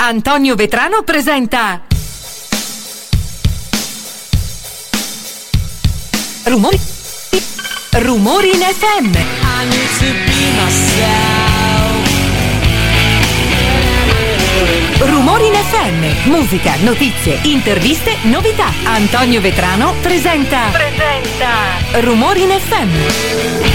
Antonio Vetrano presenta Rumori in FM. I need to be myself. Rumori in FM. Musica, notizie, interviste, novità. Antonio Vetrano presenta Rumori in FM.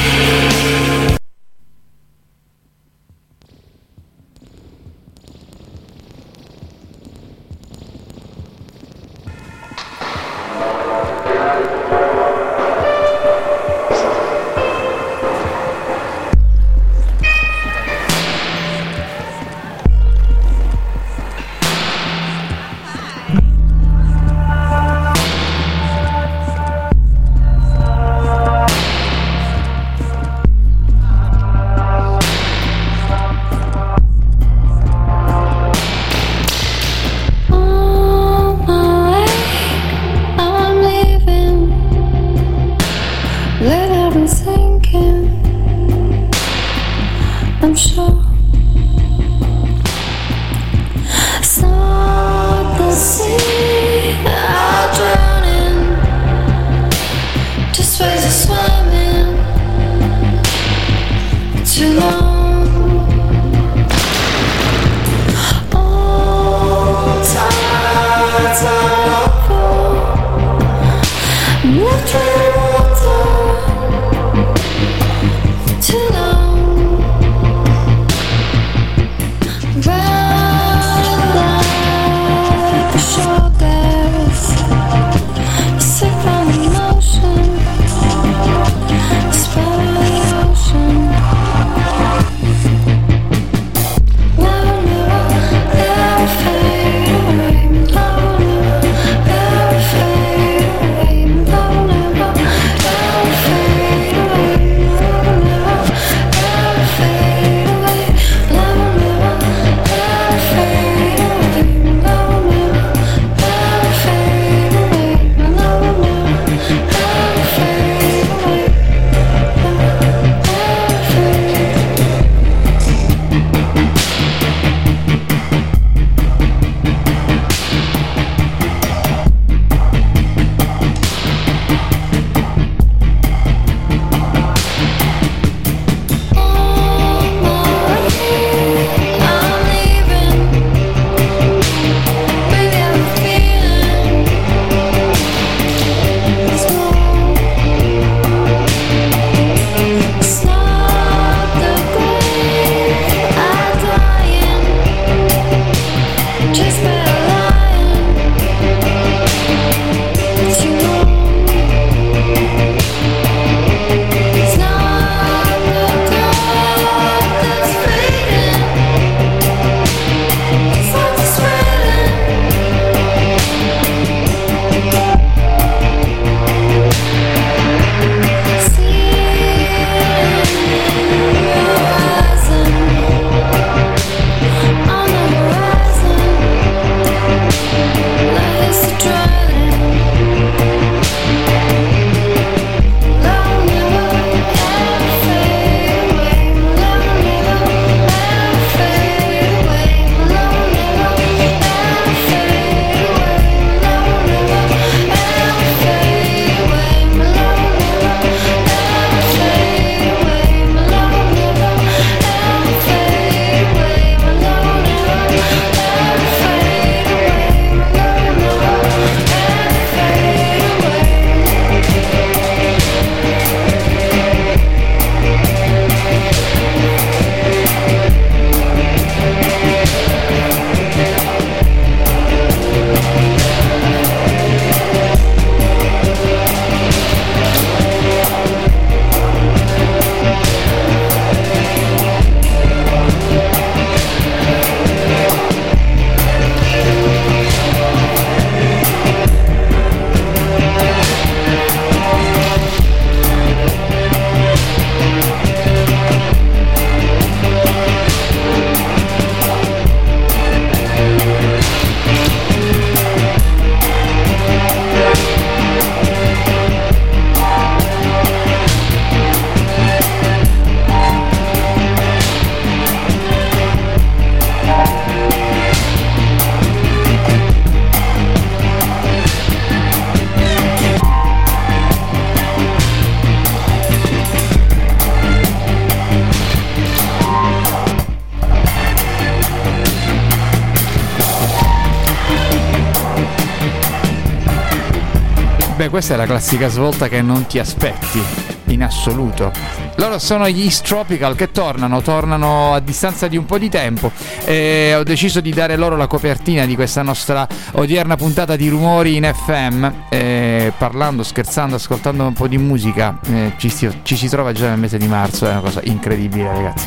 Cioè, questa è la classica svolta che non ti aspetti in assoluto. Loro sono gli East Tropical che tornano a distanza di un po' di tempo, e ho deciso di dare loro la copertina di questa nostra odierna puntata di Rumori in FM, parlando, scherzando, ascoltando un po' di musica. Ci si trova già nel mese di marzo, è una cosa incredibile, ragazzi.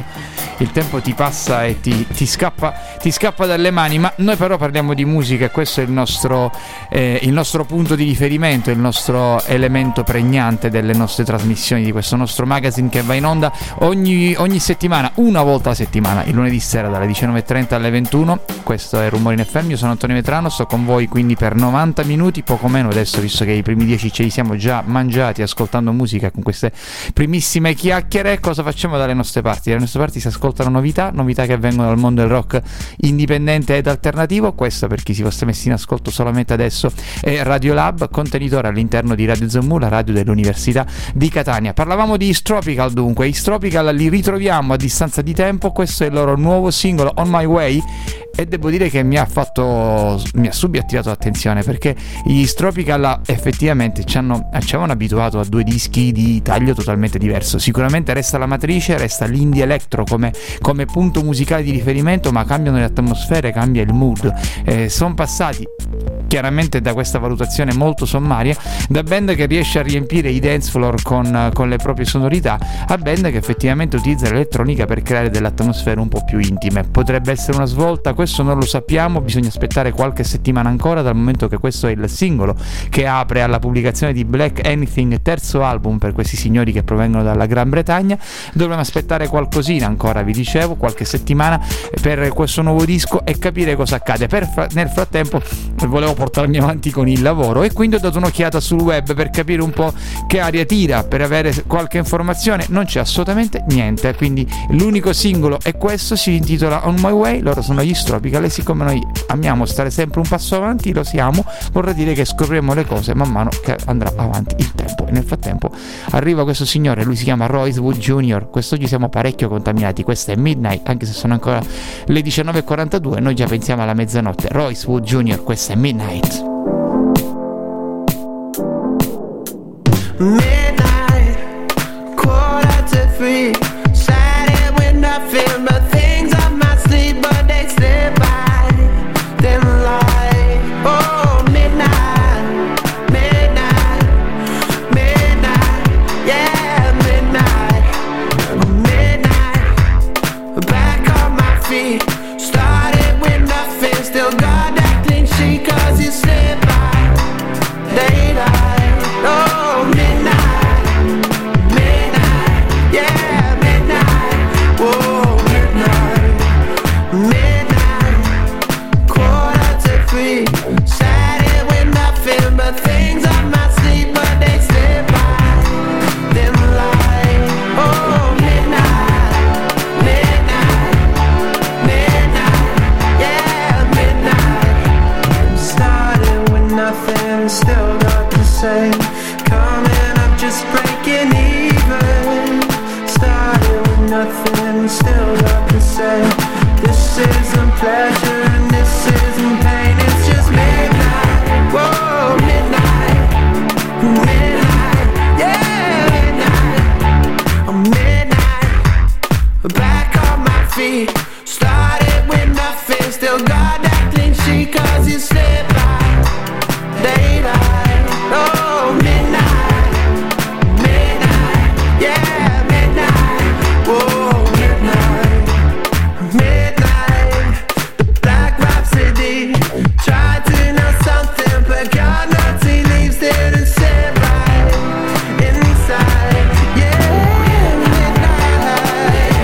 Il tempo ti passa e ti scappa dalle mani, ma noi però parliamo di musica, e questo è il nostro punto di riferimento, il nostro elemento pregnante delle nostre trasmissioni, di questo nostro magazine che va in onda ogni settimana, una volta a settimana, il lunedì sera dalle 19:30 alle 21. Questo è Rumori in FM, io sono Antonio Vetrano, sto con voi quindi per 90 minuti, poco meno adesso, visto che i primi 10 ce li siamo già mangiati ascoltando musica con queste primissime chiacchiere. Cosa facciamo dalle nostre parti? Dalle nostre parti si ascoltano novità che vengono dal mondo del rock indipendente ed alternativo. Questo, per chi si fosse messo in ascolto solamente adesso, è Radio Lab, contenitore all'interno di Radio Zammu, la radio dell'Università di Catania. Parlavamo di East Tropical, dunque East Tropical li ritroviamo a distanza di tempo. Questo è il loro nuovo singolo, On My Way, e devo dire che mi ha subito attivato l'attenzione, perché gli East Tropical effettivamente ci avevano abituato a due dischi di taglio totalmente diverso. Sicuramente resta la matrice, resta l'indie electro come punto musicale di riferimento, ma cambiano le atmosfere, cambia il mood. Sono passati chiaramente da questa valutazione molto sommaria, da band che riesce a riempire i dance floor con le proprie sonorità, a band che effettivamente utilizza l'elettronica per creare delle atmosfere un po' più intime. Potrebbe essere una svolta, questo non lo sappiamo, bisogna aspettare qualche settimana ancora, dal momento che questo è il singolo che apre alla pubblicazione di Black Anything, terzo album per questi signori che provengono dalla Gran Bretagna. Dovremo aspettare qualcosina ancora, vi dicevo, qualche settimana per questo nuovo disco e capire cosa accade. Nel frattempo volevo portarmi avanti con il lavoro, e quindi ho dato un'occhiata sul web per capire un po' che aria tira, per avere qualche informazione. Non c'è assolutamente niente, quindi l'unico singolo è questo, si intitola On My Way. Loro sono gli East Tropical, e siccome noi amiamo stare sempre un passo avanti, lo siamo, vorrà dire che scopriremo le cose man mano che andrà avanti il tempo. E nel frattempo arriva questo signore, lui si chiama Royce Wood Jr. Quest'oggi siamo parecchio contaminati, questa è Midnight, anche se sono ancora le 19:42, noi già pensiamo alla mezzanotte. Royce Wood Jr., questa è Midnight. Midnight, 2:45, Saturday with nothing but things up my sleeve, but they slip by, then lie. Oh, midnight, midnight, midnight, yeah, midnight, midnight, back on my feet, started with nothing, still got that clean sheet, 'cause you slip by, they lie. Oh, midnight, midnight, yeah, midnight, whoa, midnight, midnight, 2:45, Saturday with nothing but things on my sleeve, but they slip by, then lie. Oh, midnight, midnight, midnight, yeah, midnight, started with nothing, still got the same. Coming up, just breaking even. Started with nothing, still got the same. This isn't pleasure and this isn't pain. It's just midnight. Whoa, midnight, midnight, yeah, midnight. Oh, midnight, back on my feet. Started with nothing, still got that clean sheet, 'cause you slip by, they lie. Oh, midnight, midnight, yeah, midnight, whoa, midnight, midnight, the Black Rhapsody, tried to know something, but God knows he leaves there to sit right inside, yeah, midnight,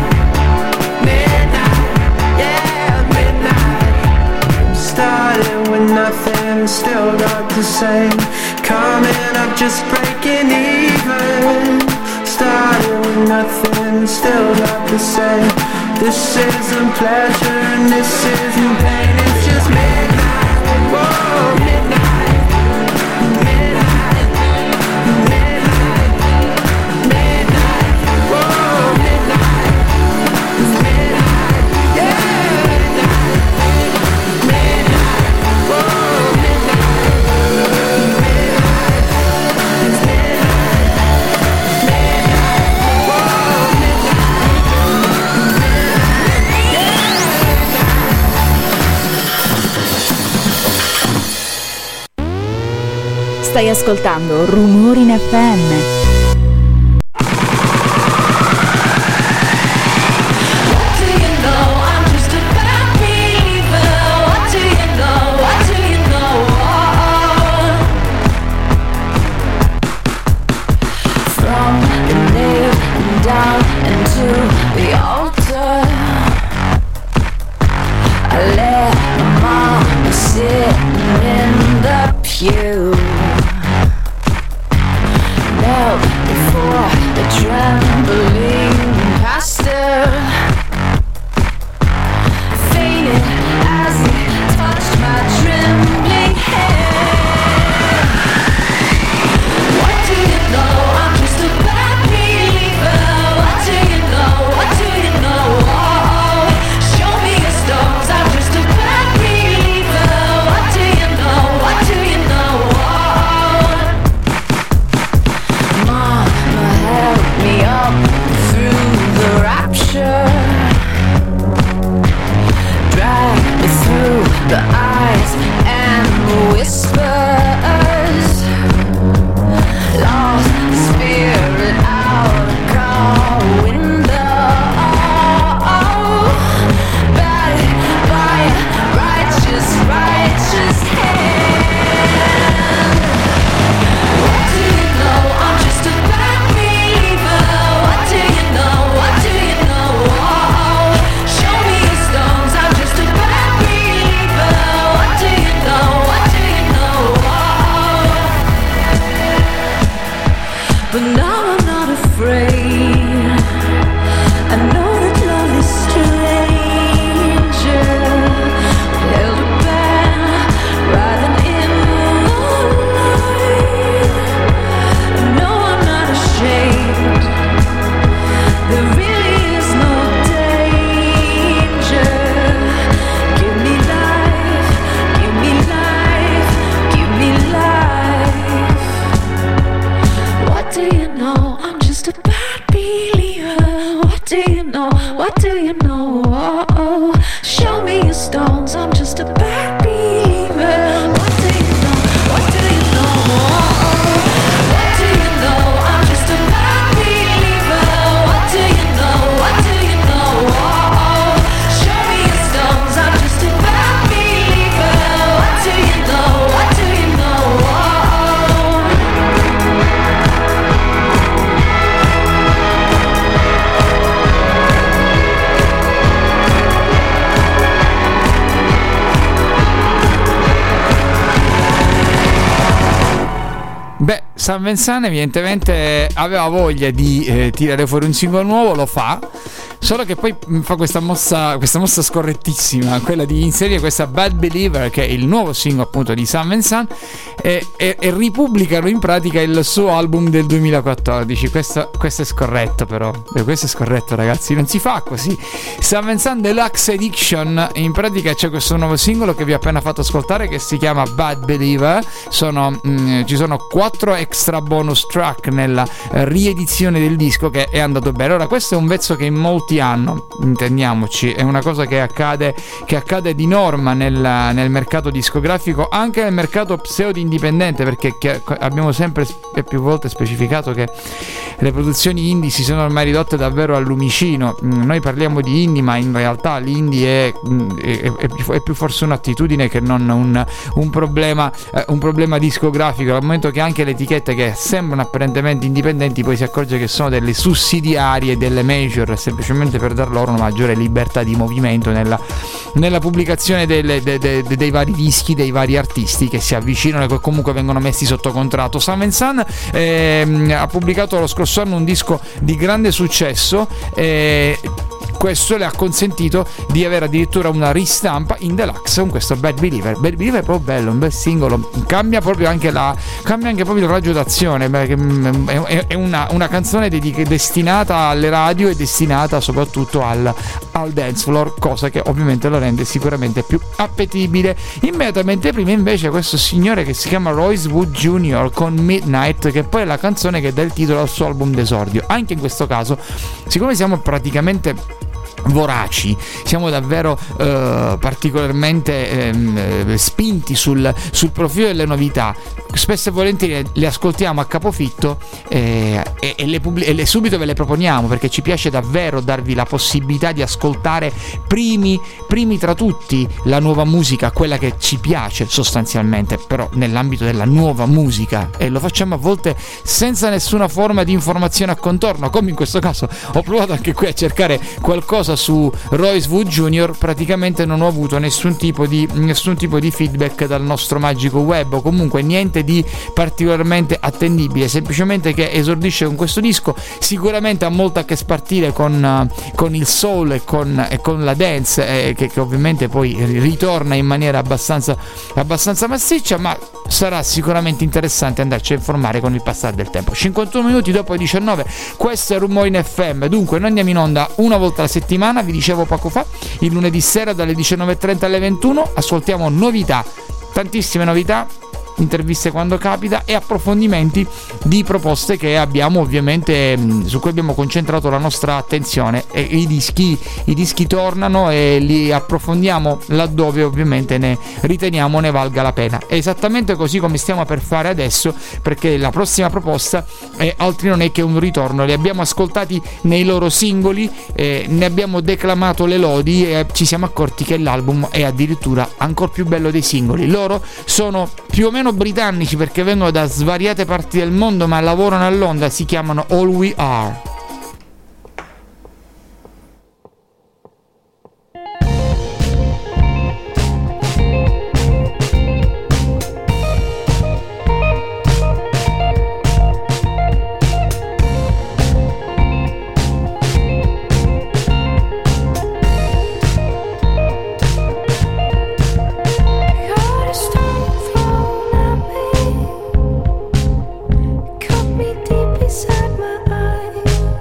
midnight, yeah, midnight, started with nothing, still got the same. Coming up, just breaking even. Started with nothing, still got the same. This isn't pleasure and this isn't pain. It's just midnight. Whoa, midnight, midnight, midnight, midnight. Whoa, midnight, midnight, yeah, midnight, midnight. Whoa, midnight, midnight. Stai ascoltando Rumori in FM. You knelt before the trembling pastor, fainted as he touched my trembling hand. What do you know? I'm just a bad believer. What do you know? What do you know? Oh, show me your stones. I'm just a bad believer. What do you know? What do you know? Me up through the rapture, drag me through the eyes and the whispers, lost the spirit out a car window, battered by a righteous hand. What do you know? I'm just a bad believer. What do you know? What do you know? Oh, show me your stones. I'm just a bad believer. What do you know? What do you know? Oh, but now I'm not afraid. I know that love is stranger. Held it back, riding in the light. No, I'm not ashamed. There really is no danger. Give me life, give me life, give me life. What do you know? I'm just a bad believer. What do you know? What do you know? Oh, show me your stones. I'm just a bad believer. What do you know? What do you know? What do you know? I'm just a bad believer. What do you know? What do you know? Show me your stones. I'm just a bad believer. What do you know? What do you know? Beh, San Vincent evidentemente aveva voglia di tirare fuori un singolo nuovo, lo fa, solo che poi fa questa mossa scorrettissima, quella di inserire questa Bad Believer, che è il nuovo singolo appunto di San Vincent, e ripubblicano in pratica il suo album del 2014. Questo è scorretto, però questo è scorretto, ragazzi, non si fa così. San Vincent Deluxe Edition, in pratica c'è questo nuovo singolo che vi ho appena fatto ascoltare, che si chiama Bad Believer. Ci sono 4 extra bonus track nella riedizione del disco, che è andato bene. Ora, questo è un vezzo che in molti hanno, intendiamoci, è una cosa che accade di norma nel mercato discografico, anche nel mercato pseudo indipendente, perché abbiamo sempre e più volte specificato che le produzioni indie si sono ormai ridotte davvero al lumicino. Noi parliamo di indie, ma in realtà l'indie è più forse un'attitudine che non un problema discografico, dal momento che anche le etichette che sembrano apparentemente indipendenti poi si accorge che sono delle sussidiarie delle major, semplicemente per dar loro una maggiore libertà di movimento nella pubblicazione dei vari dischi, dei vari artisti che si avvicinano e che comunque vengono messi sotto contratto. San Vincent ha pubblicato lo scorso anno un disco di grande successo, questo le ha consentito di avere addirittura una ristampa in deluxe con questo Bad Believer. Bad Believer è proprio bello, un bel singolo, cambia anche proprio il raggio d'azione, è una canzone destinata alle radio e destinata soprattutto al dance floor, cosa che ovviamente lo rende sicuramente più appetibile. Immediatamente prima invece questo signore che si chiama Royce Wood Jr. con Midnight, che poi è la canzone che dà il titolo al suo album d'esordio. Anche in questo caso, siccome siamo praticamente voraci, siamo davvero particolarmente spinti sul profilo delle novità. Spesso e volentieri le ascoltiamo a capofitto e subito ve le proponiamo, perché ci piace davvero darvi la possibilità di ascoltare primi tra tutti la nuova musica, quella che ci piace sostanzialmente, però nell'ambito della nuova musica, e lo facciamo a volte senza nessuna forma di informazione a contorno, come in questo caso. Ho provato anche qui a cercare qualcosa su Royce Wood Jr., praticamente non ho avuto nessun tipo di feedback dal nostro magico web, o comunque niente di particolarmente attendibile, semplicemente che esordisce con questo disco. Sicuramente ha molto a che spartire con il soul e con la dance, che ovviamente poi ritorna in maniera abbastanza massiccia, ma sarà sicuramente interessante andarci a informare con il passare del tempo. 51 minuti dopo le 19, questo è Rumori in FM. Dunque noi andiamo in onda una volta alla settimana, vi dicevo poco fa, il lunedì sera dalle 19:30 alle 21, ascoltiamo novità, tantissime novità, interviste quando capita e approfondimenti di proposte che abbiamo, ovviamente su cui abbiamo concentrato la nostra attenzione, e i dischi tornano e li approfondiamo laddove ovviamente ne riteniamo ne valga la pena. È esattamente così come stiamo per fare adesso, perché la prossima proposta è altri non è che un ritorno. Li abbiamo ascoltati nei loro singoli, ne abbiamo declamato le lodi e ci siamo accorti che l'album è addirittura ancora più bello dei singoli. Loro sono più o meno britannici perché vengono da svariate parti del mondo ma lavorano a Londra, si chiamano All We Are. Cut me deep inside my eyes.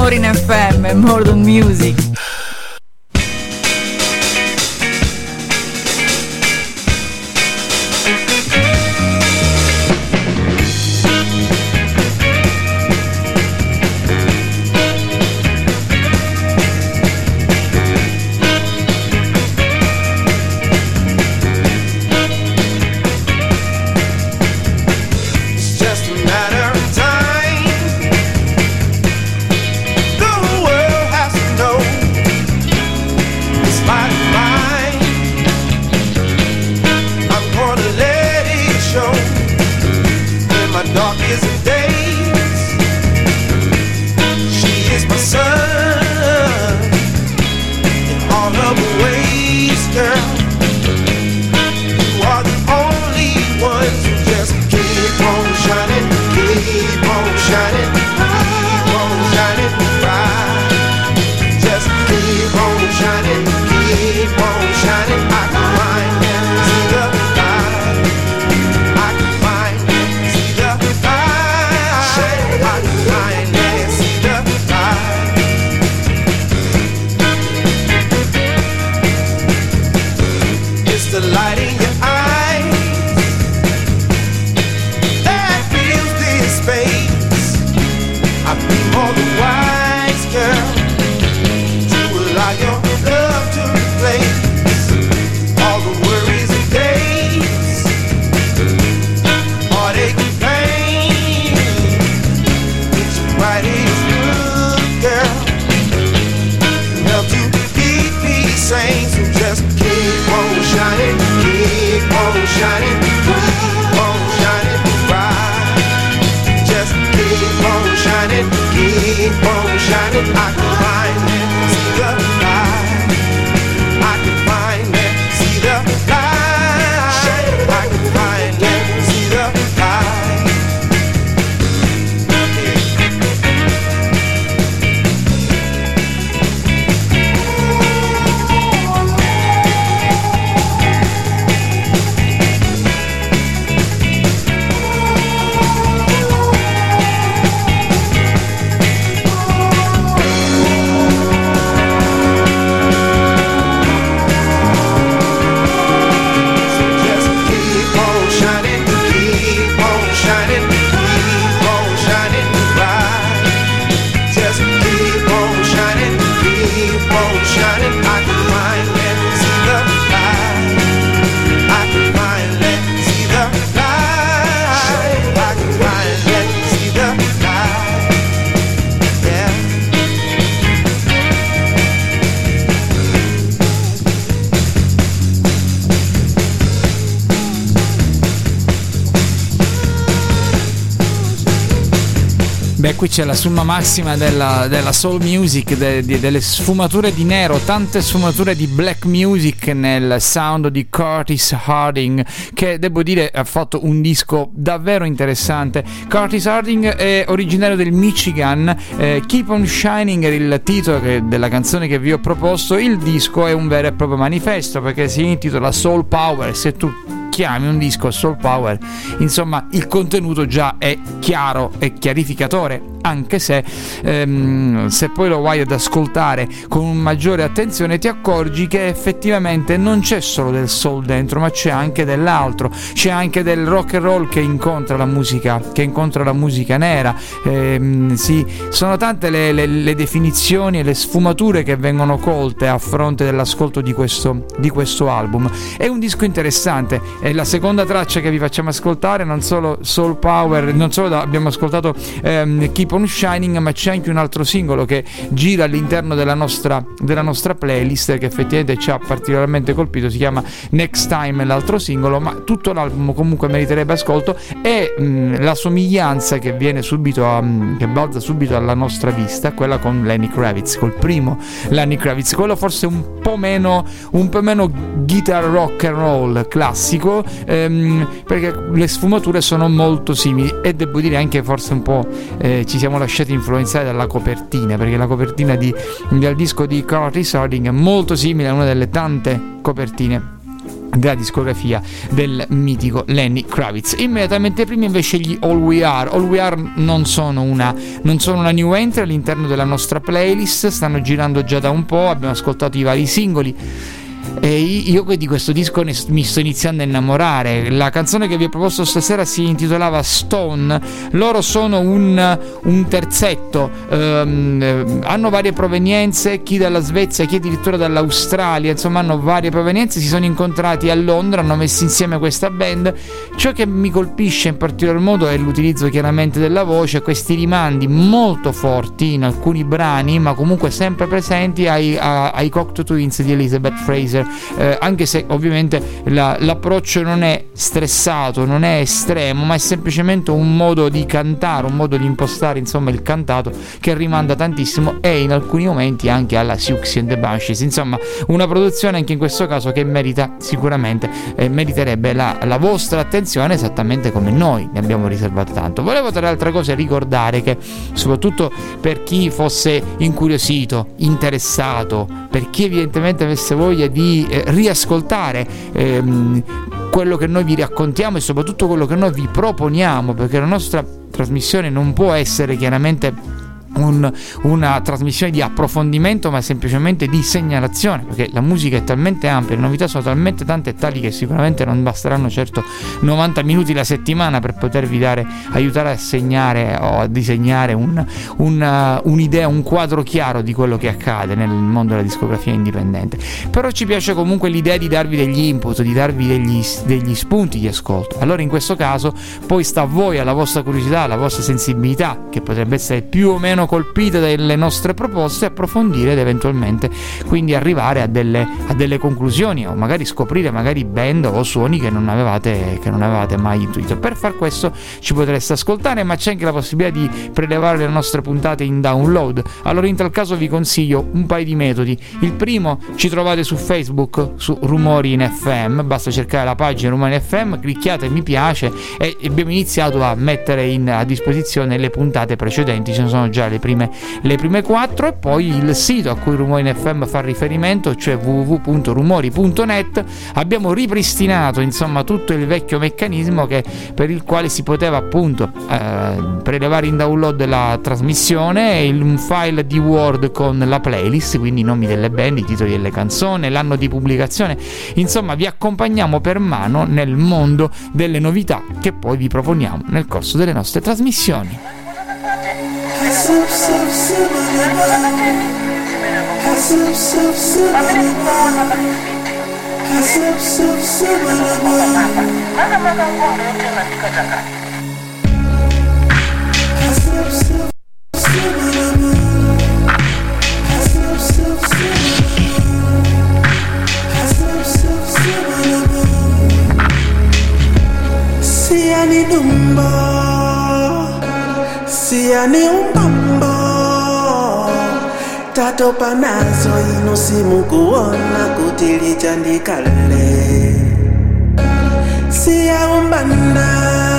Rumori in FM, more than music. Qui c'è la summa massima della soul music, delle sfumature di nero, tante sfumature di black music nel sound di Curtis Harding, che devo dire ha fatto un disco davvero interessante. Curtis Harding è originario del Michigan, Keep on Shining è il titolo della canzone che vi ho proposto. Il disco è un vero e proprio manifesto perché si intitola Soul Power. Se tu chiami un disco Soul Power, insomma il contenuto già è chiaro e chiarificatore, anche se poi lo vai ad ascoltare con maggiore attenzione ti accorgi che effettivamente non c'è solo del soul dentro, ma c'è anche dell'altro, c'è anche del rock and roll che incontra la musica nera. Sì, sono tante le definizioni e le sfumature che vengono colte a fronte dell'ascolto di questo album. È un disco interessante. È la seconda traccia che vi facciamo ascoltare, non solo Soul Power, non solo abbiamo ascoltato Keep on Shining, ma c'è anche un altro singolo che gira all'interno della nostra playlist, che effettivamente ci ha particolarmente colpito. Si chiama Next Time, l'altro singolo, ma tutto l'album comunque meriterebbe ascolto. E la somiglianza che viene che balza subito alla nostra vista, quella con Lenny Kravitz, col primo Lenny Kravitz, quello forse un po' meno guitar rock and roll classico, perché le sfumature sono molto simili, e devo dire anche forse un po' ci siamo lasciati influenzare dalla copertina, perché la copertina del disco di Curtis Harding è molto simile a una delle tante copertine della discografia del mitico Lenny Kravitz. Immediatamente prima invece gli All We Are. All We Are non sono una new entry all'interno della nostra playlist, stanno girando già da un po', abbiamo ascoltato i vari singoli e io di questo disco mi sto iniziando a innamorare. La canzone che vi ho proposto stasera si intitolava Stone. Loro sono un terzetto, hanno varie provenienze, chi dalla Svezia, chi addirittura dall'Australia, insomma hanno varie provenienze, si sono incontrati a Londra, hanno messo insieme questa band. Ciò che mi colpisce in particolar modo è l'utilizzo chiaramente della voce, questi rimandi molto forti in alcuni brani, ma comunque sempre presenti ai Cocteau Twins di Elizabeth Fraser. Anche se ovviamente l'approccio non è stressato, non è estremo, ma è semplicemente un modo di cantare, un modo di impostare insomma il cantato che rimanda tantissimo, e in alcuni momenti anche alla Siouxsie and the Banshees. Insomma, una produzione anche in questo caso che merita sicuramente, meriterebbe la vostra attenzione, esattamente come noi ne abbiamo riservato tanto. Volevo tra le altre cose ricordare che, soprattutto per chi fosse incuriosito, interessato, per chi evidentemente avesse voglia di riascoltare quello che noi vi raccontiamo e soprattutto quello che noi vi proponiamo, perché la nostra trasmissione non può essere chiaramente una trasmissione di approfondimento, ma semplicemente di segnalazione, perché la musica è talmente ampia, le novità sono talmente tante e tali che sicuramente non basteranno certo 90 minuti la settimana per potervi aiutare a segnare o a disegnare un'idea, un quadro chiaro di quello che accade nel mondo della discografia indipendente. Però ci piace comunque l'idea di darvi degli input, di darvi degli spunti di ascolto. Allora in questo caso poi sta a voi, alla vostra curiosità, alla vostra sensibilità, che potrebbe essere più o meno colpite dalle nostre proposte, approfondire ed eventualmente quindi arrivare a delle conclusioni, o magari scoprire magari band o suoni che non avevate mai intuito. Per far questo ci potreste ascoltare, ma c'è anche la possibilità di prelevare le nostre puntate in download. Allora in tal caso vi consiglio un paio di metodi. Il primo, ci trovate su Facebook, su Rumori in FM, basta cercare la pagina Rumori in FM, clicchiate mi piace e abbiamo iniziato a mettere a disposizione le puntate precedenti, ce ne sono già le prime 4, e poi il sito a cui Rumori in FM fa riferimento, cioè www.rumori.net. abbiamo ripristinato insomma tutto il vecchio meccanismo per il quale si poteva appunto prelevare in download la trasmissione e un file di Word con la playlist, quindi i nomi delle band, i titoli delle canzoni, l'anno di pubblicazione, insomma vi accompagniamo per mano nel mondo delle novità che poi vi proponiamo nel corso delle nostre trasmissioni. Siani dumbo, siani umbambo, tatopa nazo ino simu kuona kuti lichandikale. Siya umbanda,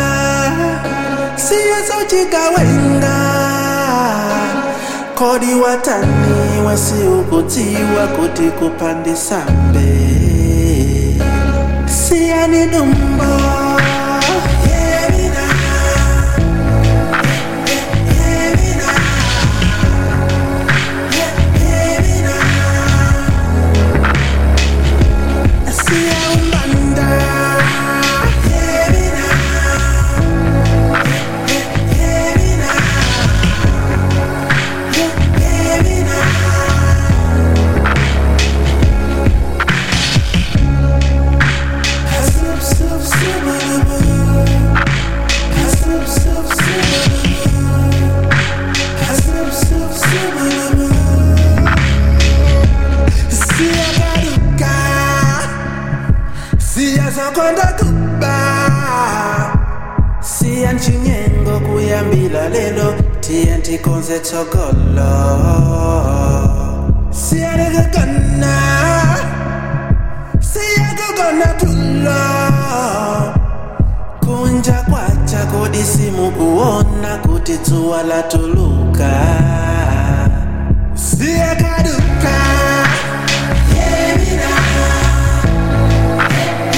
siya sochikawenga, kodi watani wasi ukutiwa kuti kupandisa mbe. Siani dumbo, konda kuba siya chinyengo kuyambila lelo tienti konze tsokolo siya legana siya gogona tulo kunja kwacha kodisimu kuona kuti tsuwa la tuluka siya kaduka yemina.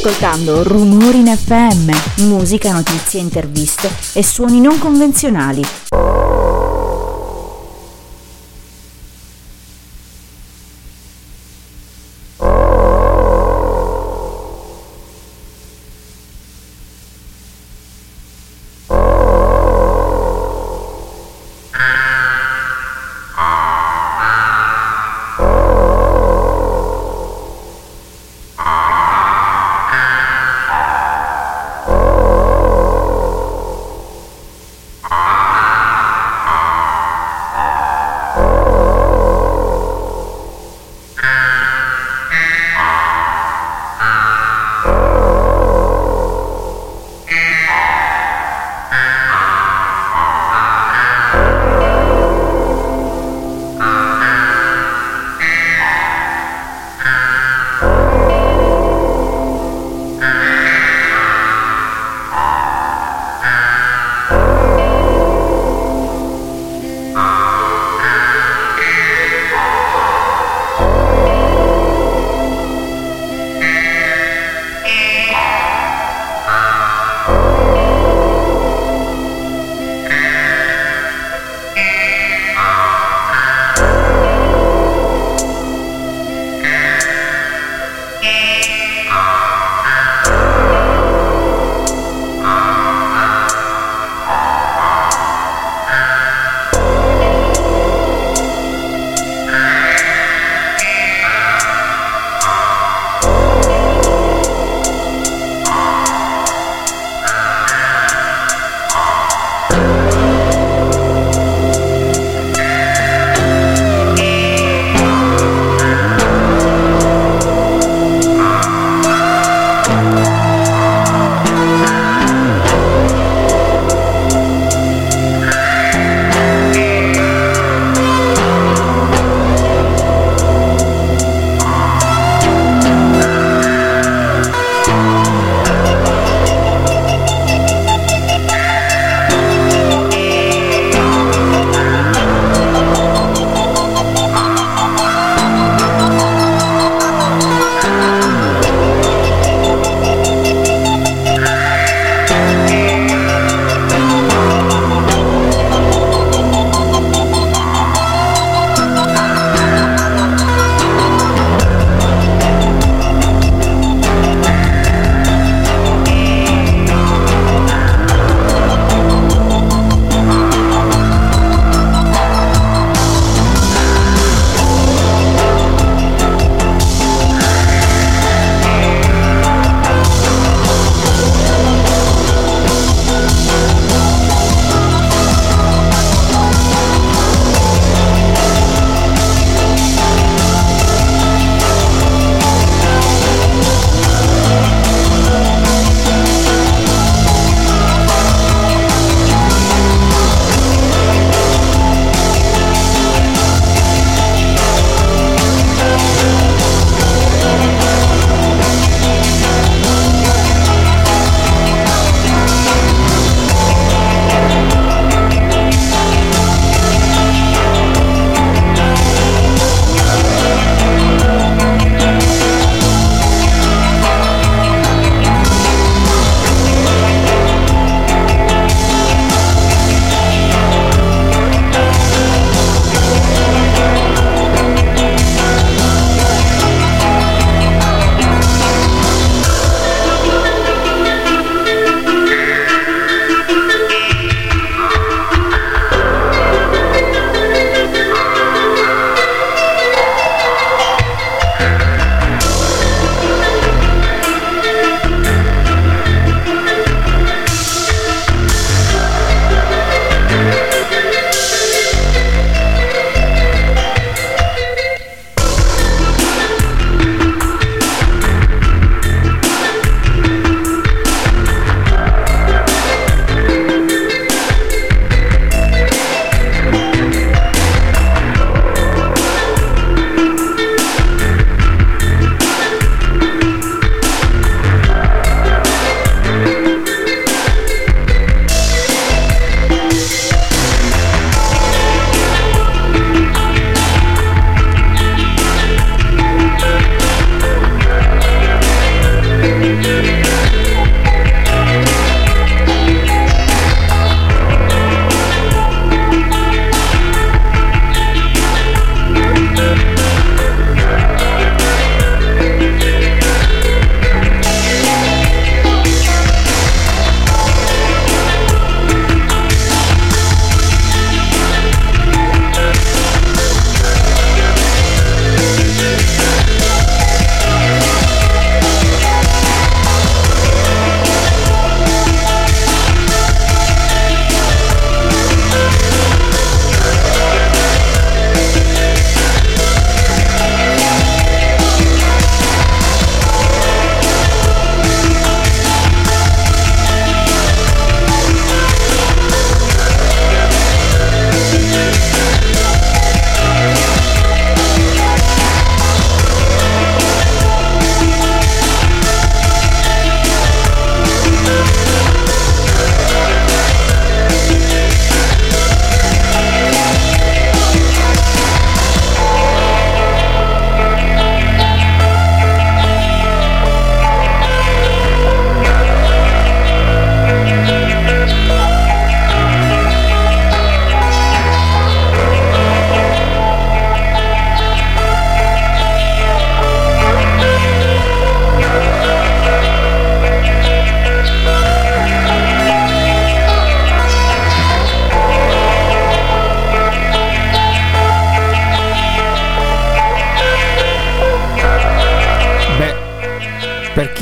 ascoltando Rumori in FM, musica, notizie, interviste e suoni non convenzionali.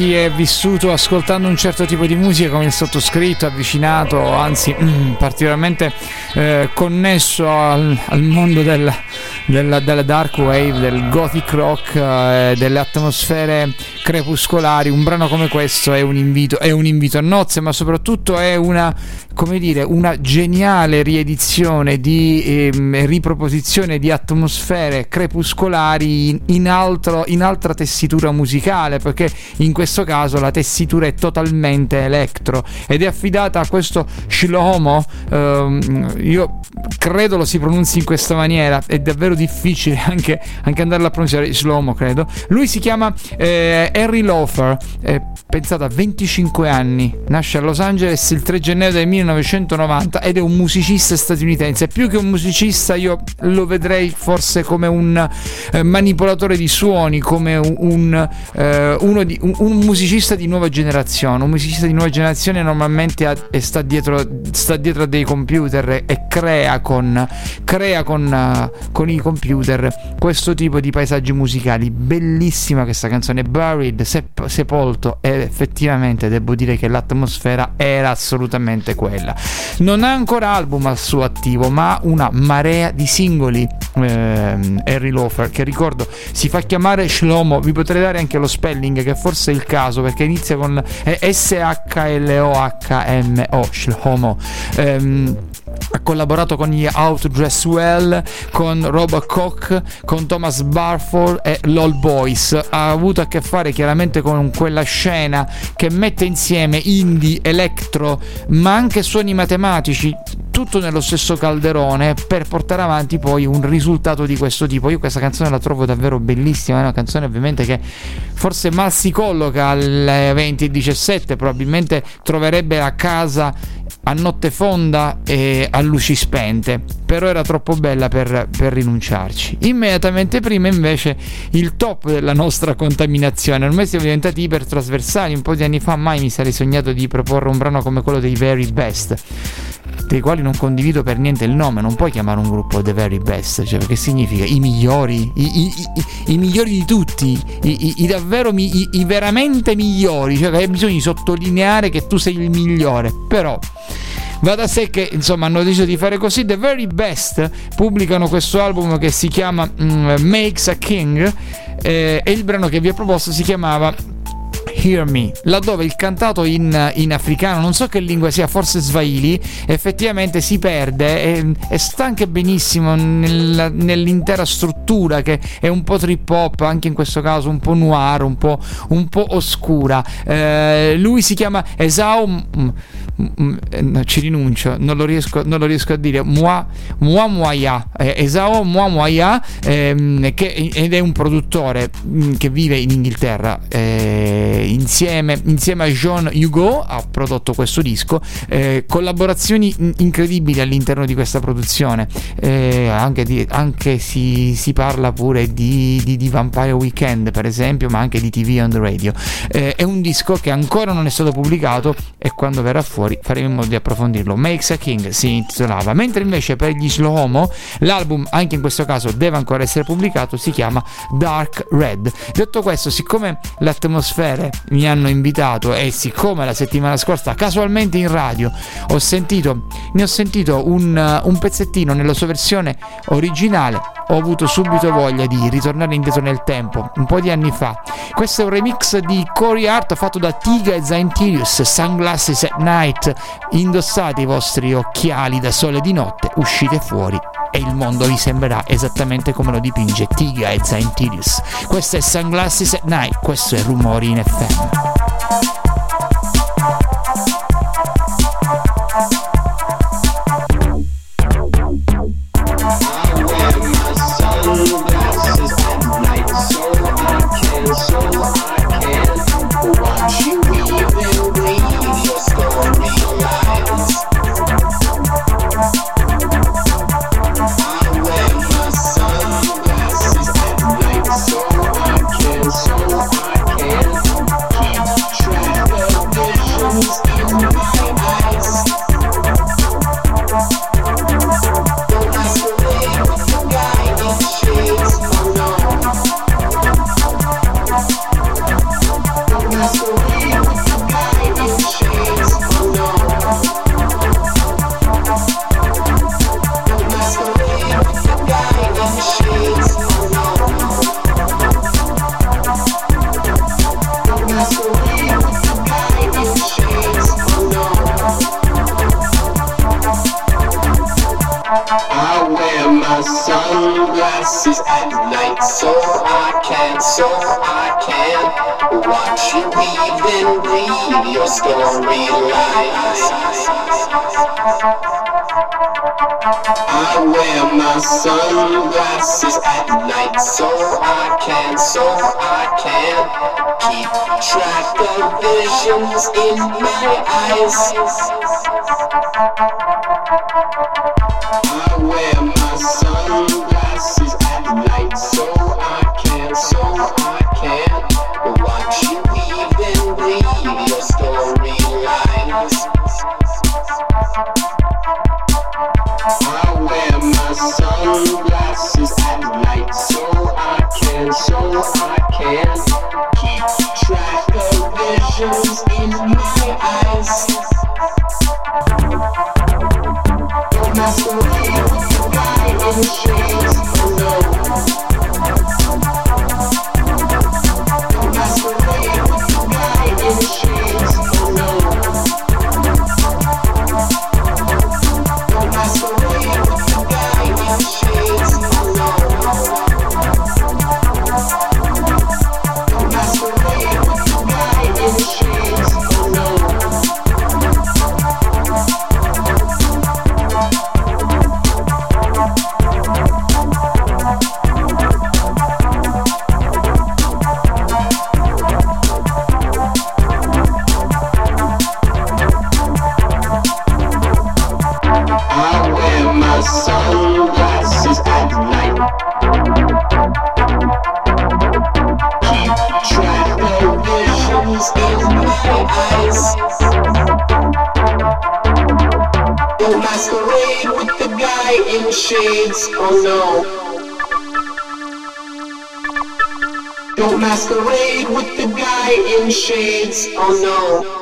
chi è vissuto ascoltando un certo tipo di musica come il sottoscritto, avvicinato, anzi particolarmente connesso al mondo della dark wave, del gothic rock, delle atmosfere crepuscolari, un brano come questo è un invito a nozze, ma soprattutto è una geniale riedizione di riproposizione di atmosfere crepuscolari in altra tessitura musicale, perché in questo caso la tessitura è totalmente electro ed è affidata a questo Shlomo, io credo lo si pronunzi in questa maniera, è davvero difficile anche andarla a pronunciare, Shlomo credo. Lui si chiama Henry Lofer, pensate, a 25 anni, nasce a Los Angeles il 3 gennaio del 1990 ed è un musicista statunitense. Più che un musicista io lo vedrei forse come un manipolatore di suoni, come un musicista di nuova generazione. Un musicista di nuova generazione normalmente sta dietro a dei computer e crea con i computer questo tipo di paesaggi musicali. Bellissima questa canzone, Buried, sepolto, e effettivamente devo dire che l'atmosfera era assolutamente quella. Non ha ancora album al suo attivo, ma una marea di singoli. Henry Lofer, che ricordo si fa chiamare Shlomo, vi potrei dare anche lo spelling che forse è il caso, perché inizia con S-H-L-O-H-M-O, Shlomo. Ha collaborato con gli Out Dress Well, con Robert Koch, con Thomas Barford e LOL Boys. Ha avuto a che fare chiaramente con quella scena che mette insieme indie, electro, ma anche suoni matematici, tutto nello stesso calderone, per portare avanti poi un risultato di questo tipo. Io questa canzone la trovo davvero bellissima, è una canzone ovviamente che forse mal si colloca alle 20:17, probabilmente troverebbe a casa a notte fonda e a luci spente, però era troppo bella per rinunciarci. Immediatamente prima invece il top della nostra contaminazione. Ormai siamo diventati ipertrasversali, un po' di anni fa mai mi sarei sognato di proporre un brano come quello dei Very Best, dei quali non condivido per niente il nome. Non puoi chiamare un gruppo The Very Best, cioè, perché significa i migliori, i migliori di tutti, i davvero i veramente migliori, cioè hai bisogno di sottolineare che tu sei il migliore. Però va da sé che insomma hanno deciso di fare così. The Very Best pubblicano questo album che si chiama Makes a King, e il brano che vi ho proposto si chiamava Hear Me, laddove il cantato in africano, non so che lingua sia, forse Swahili, effettivamente si perde e sta anche benissimo nell'intera struttura, che è un po' trip hop, anche in questo caso un po' noir, un po' oscura. Lui si chiama Esau, no, ci rinuncio, non lo riesco a dire, Muamuaya, Esau Muamuaya, ed è un produttore che vive in Inghilterra, insieme a John Hugo ha prodotto questo disco, collaborazioni incredibili all'interno di questa produzione, anche si parla pure di Vampire Weekend per esempio, ma anche di TV on the Radio. È un disco che ancora non è stato pubblicato e quando verrà fuori faremo in modo di approfondirlo. Makes a King si intitolava, mentre invece per gli Shlomo l'album anche in questo caso deve ancora essere pubblicato, si chiama Dark Red. Detto questo, siccome le atmosfere mi hanno invitato e siccome la settimana scorsa casualmente in radio ne ho sentito un pezzettino nella sua versione originale, ho avuto subito voglia di ritornare indietro nel tempo, un po' di anni fa. Questo è un remix di Corey Hart fatto da Tiga e Zaintirius, Sunglasses at Night. Indossate i vostri occhiali da sole di notte, uscite fuori e il mondo vi sembrerà esattamente come lo dipinge Tiga e Zaintirius. Questo è Sunglasses at Night, questo è Rumori in FM. So I can keep sunglasses at night, so I can watch you weave and breathe your storylines. I wear my sunglasses at night, so I can keep track of visions in my eyes. I wear my sunglasses at night, so I can watch you weave and breathe your storylines. I wear my sunglasses at night, so I can keep track of visions in my eyes. Don't masquerade with the guy in the shades, oh no. Don't masquerade with the guy in the shades, oh no. Don't masquerade with the guy in the shades, oh no. Don't masquerade with the guy in the shades, oh no. I wear my sunglasses at night. Keep track of visions in my eyes. Don't masquerade with the guy in shades, oh no. Don't masquerade with the guy in shades, oh no.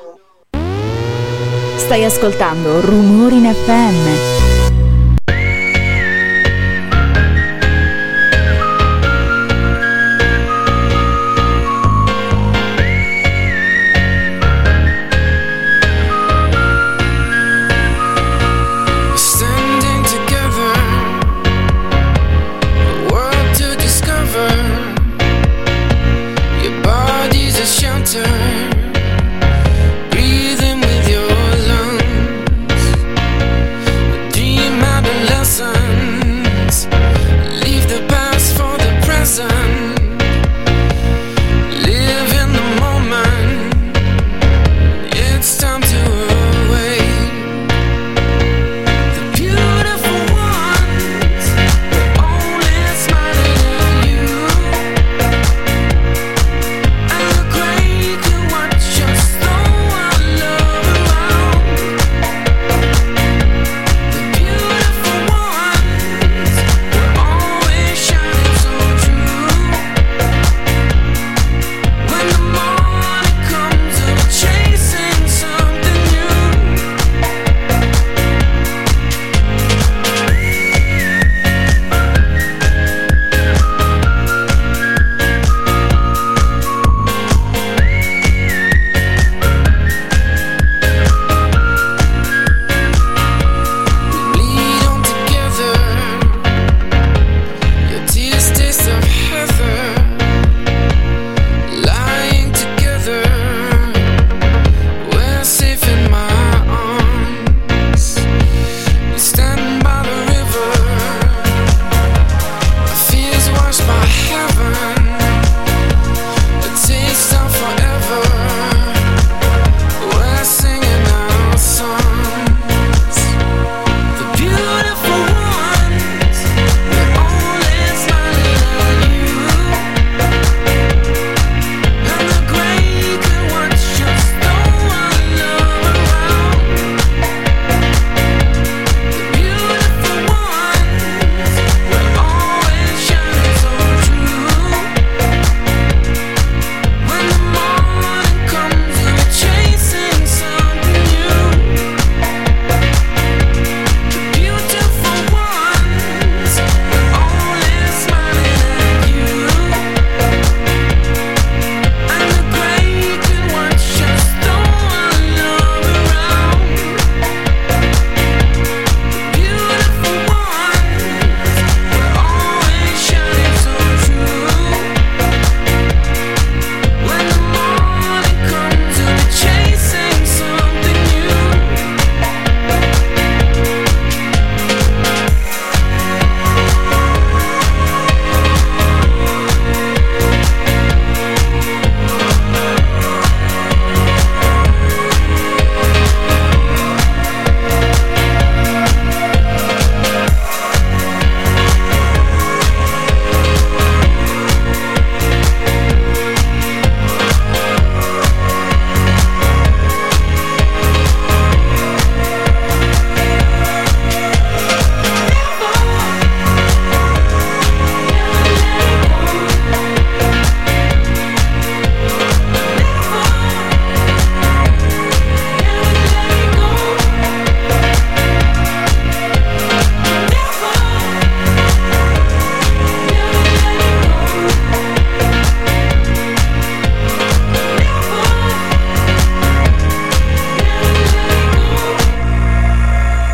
Stai ascoltando Rumori in FM. Standing together, a world to discover. Your body's a shelter, breathing with your lungs.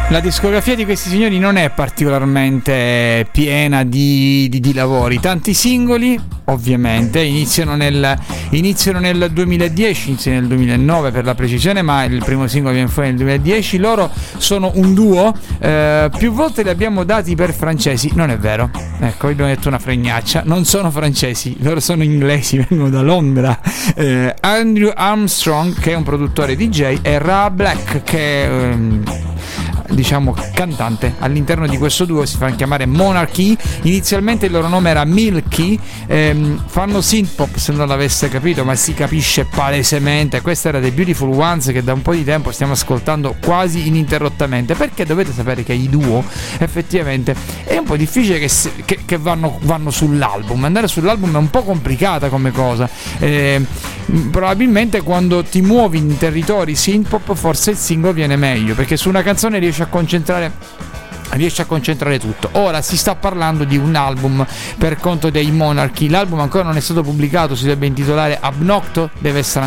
La discografia di questi signori non è particolarmente piena di lavori, tanti singoli ovviamente, iniziano nel 2010, iniziano nel 2009 per la precisione, ma il primo singolo viene fuori nel 2010. Loro sono un duo, più volte li abbiamo dati per francesi, non è vero, ecco, abbiamo detto una fregnaccia, non sono francesi, loro sono inglesi, vengono da Londra. Andrew Armstrong, che è un produttore DJ, e Ra Black, che è diciamo cantante. All'interno di questo duo si fanno chiamare Monarchy, inizialmente il loro nome era Milky, fanno synth pop, se non l'avesse capito, ma si capisce palesemente. Questa era The Beautiful Ones, che da un po' di tempo stiamo ascoltando quasi ininterrottamente, perché dovete sapere che i duo effettivamente è un po' difficile che vanno sull'album. Andare sull'album è un po' complicata come cosa, probabilmente quando ti muovi in territori synth pop forse il singolo viene meglio, perché su una canzone riesci a concentrare tutto. Ora si sta parlando di un album per conto dei Monarchy. L'album ancora non è stato pubblicato, si deve intitolare Abnocto, deve essere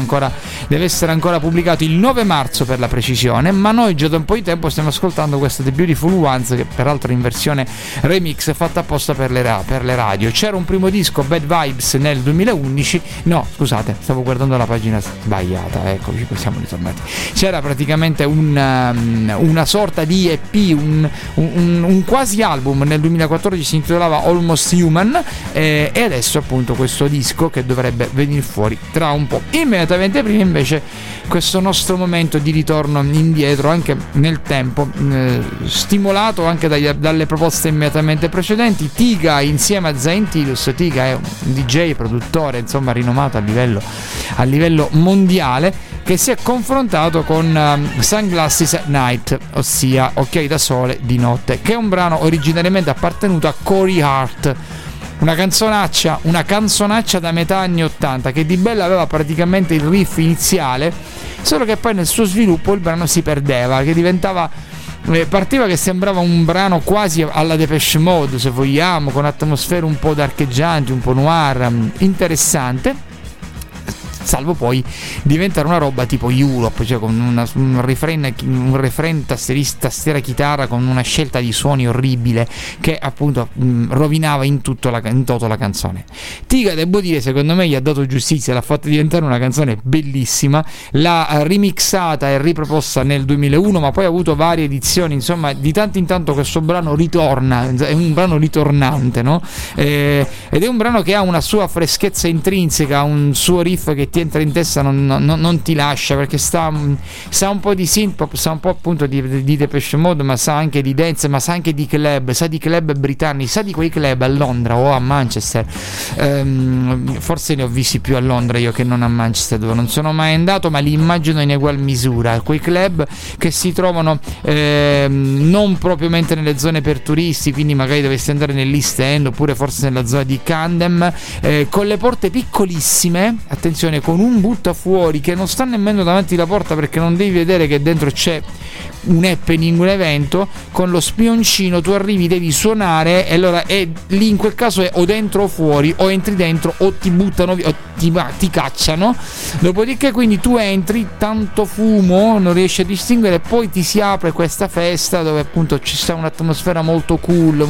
ancora pubblicato il 9 marzo per la precisione, ma noi già da un po' di tempo stiamo ascoltando questa The Beautiful Ones, che peraltro in versione remix fatta apposta per le radio. C'era un primo disco, Bad Vibes, nel 2011, no scusate, stavo guardando la pagina sbagliata, eccoci, qui siamo ritornati. C'era praticamente una sorta di EP, un quasi album nel 2014, si intitolava Almost Human, e adesso appunto questo disco che dovrebbe venire fuori tra un po'. Immediatamente prima invece questo nostro momento di ritorno indietro anche nel tempo, stimolato anche dalle proposte immediatamente precedenti. Tiga insieme a Zayn Tilus. Tiga è un DJ, produttore insomma rinomato a livello mondiale, che si è confrontato con Sunglasses at Night, ossia Occhiali da sole di notte, che è un brano originariamente appartenuto a Corey Hart, una canzonaccia da metà anni 80, che di bella aveva praticamente il riff iniziale, solo che poi nel suo sviluppo il brano si perdeva, che partiva che sembrava un brano quasi alla Depeche Mode, se vogliamo, con atmosfere un po' darcheggianti, un po' noir, interessante, salvo poi diventare una roba tipo Europe, cioè con un refrain tastiera chitarra, con una scelta di suoni orribile che appunto rovinava in toto la canzone. Tiga, devo dire, secondo me gli ha dato giustizia, l'ha fatta diventare una canzone bellissima, l'ha remixata e riproposta nel 2001, ma poi ha avuto varie edizioni, insomma di tanto in tanto questo brano ritorna, è un brano ritornante, no? Ed è un brano che ha una sua freschezza intrinseca, un suo riff che ti entra in testa, non ti lascia, perché sa un po' di synth pop, sa un po' appunto di Depeche Mode, ma sa anche di dance, ma sa anche di club britannici, sa di quei club a Londra o a Manchester, forse ne ho visti più a Londra io che non a Manchester, dove non sono mai andato, ma li immagino in egual misura, quei club che si trovano non propriamente nelle zone per turisti, quindi magari dovresti andare nell'East End oppure forse nella zona di Camden, con le porte piccolissime, attenzione, con un buttafuori che non sta nemmeno davanti alla porta, perché non devi vedere che dentro c'è un happening, un evento. Con lo spioncino tu arrivi, devi suonare, e allora lì in quel caso è o dentro o fuori, o entri dentro o ti buttano via, o ti cacciano. Dopodiché quindi tu entri, tanto fumo, non riesci a distinguere, poi ti si apre questa festa dove appunto ci sta un'atmosfera molto cool,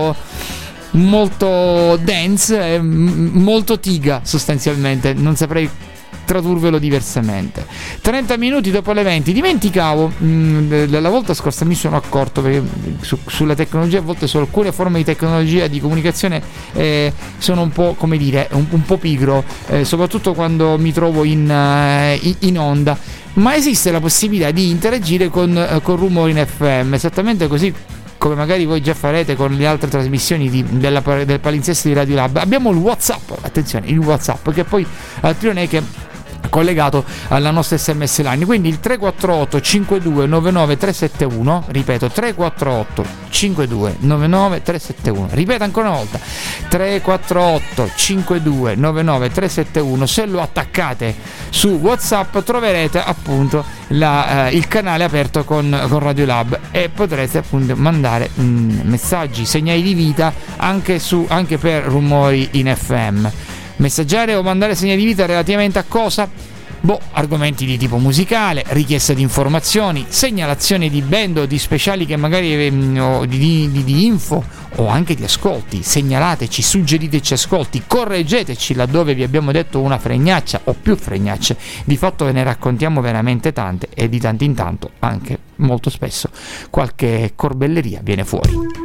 molto dance, molto Tiga sostanzialmente, non saprei tradurvelo diversamente. 30 minuti dopo le 20. Dimenticavo, la volta scorsa mi sono accorto, perché sulla tecnologia, a volte su alcune forme di tecnologia di comunicazione sono un po', come dire, un po' pigro, soprattutto quando mi trovo in onda, ma esiste la possibilità di interagire con Rumori in FM, esattamente così come magari voi già farete con le altre trasmissioni del palinsesto di Radio Lab. Abbiamo il WhatsApp, attenzione, il WhatsApp, che poi altro non è che collegato alla nostra SMS line, quindi il 348 52 99 371, ripeto 348 52 99 371, ripeto ancora una volta 348 52 99 371. Se lo attaccate su WhatsApp troverete appunto il canale aperto con Radio Lab, e potrete appunto mandare messaggi, segnali di vita anche per Rumori in FM. Messaggiare o mandare segnali di vita relativamente a cosa? argomenti di tipo musicale, richiesta di informazioni, segnalazioni di band o di speciali che magari o di info o anche di ascolti. Segnalateci, suggeriteci ascolti, correggeteci laddove vi abbiamo detto una fregnaccia o più fregnacce. Di fatto ve ne raccontiamo veramente tante e di tanto in tanto anche molto spesso qualche corbelleria viene fuori.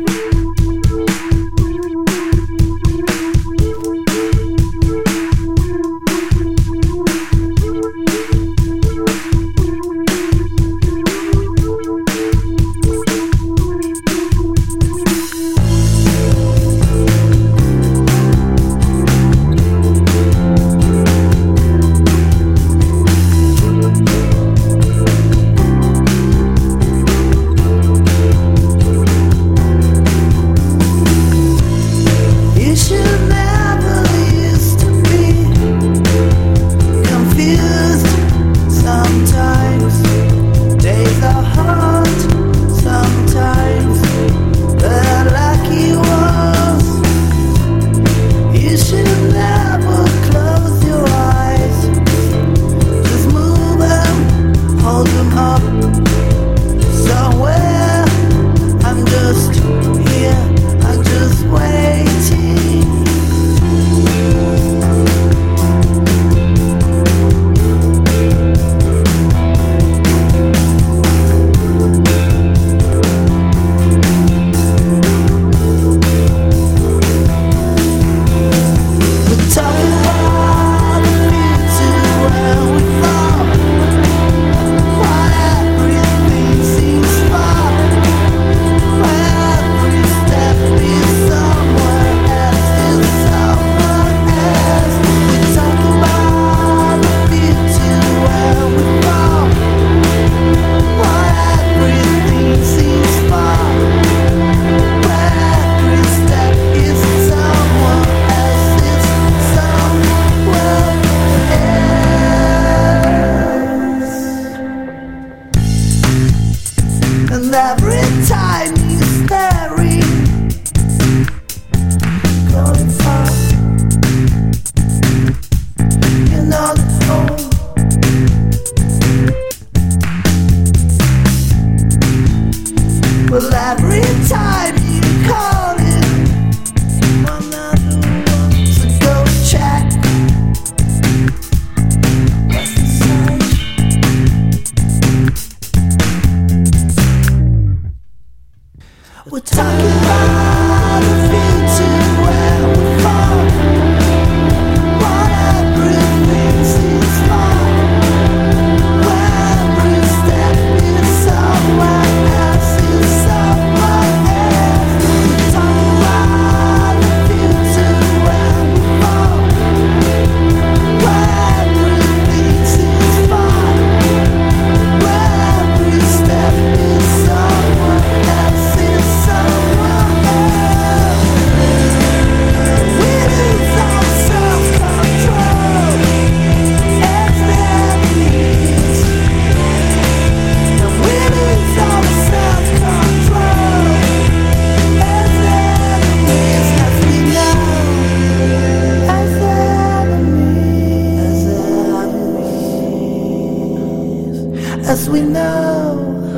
as we know,